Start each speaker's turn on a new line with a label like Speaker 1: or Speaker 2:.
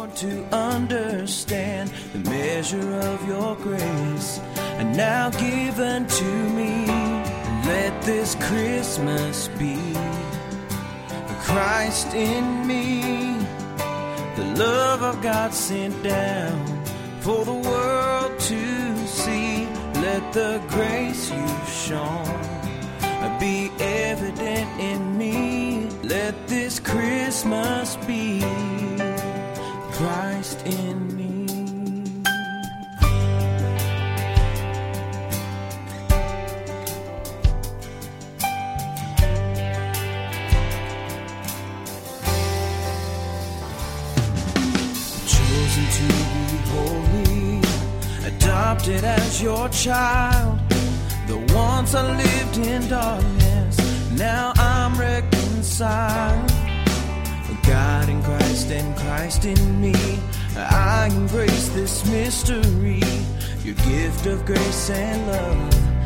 Speaker 1: world to understand the measure of your grace, and now given to me. Let this Christmas be Christ in me, the love of God sent down for the world to see. Let the grace you've shown be evident in me. Let this Christmas be Christ in me. Chosen to be holy, adopted as your child. The once I lived in darkness, now I'm reconciled. God in Christ and Christ in me, I embrace this mystery, your gift of grace and love.